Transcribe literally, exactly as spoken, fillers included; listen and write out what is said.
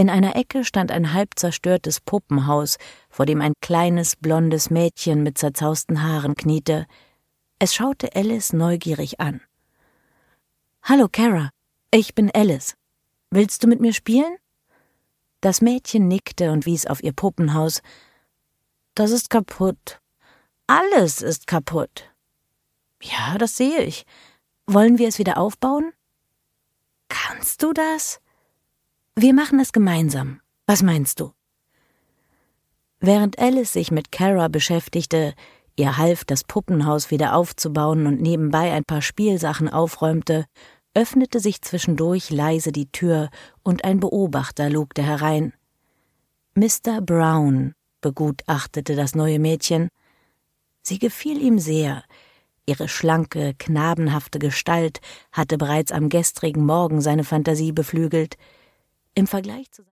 In einer Ecke stand ein halb zerstörtes Puppenhaus, vor dem ein kleines, blondes Mädchen mit zerzausten Haaren kniete. Es schaute Alice neugierig an. »Hallo, Kara, ich bin Alice. Willst du mit mir spielen?« Das Mädchen nickte und wies auf ihr Puppenhaus. »Das ist kaputt. Alles ist kaputt.« »Ja, das sehe ich. Wollen wir es wieder aufbauen?« »Kannst du das?« »Wir machen es gemeinsam. Was meinst du?« Während Alice sich mit Kara beschäftigte, ihr half, das Puppenhaus wieder aufzubauen und nebenbei ein paar Spielsachen aufräumte, öffnete sich zwischendurch leise die Tür und ein Beobachter lugte herein. Mister Brown begutachtete das neue Mädchen. Sie gefiel ihm sehr. Ihre schlanke, knabenhafte Gestalt hatte bereits am gestrigen Morgen seine Fantasie beflügelt. Im Vergleich zu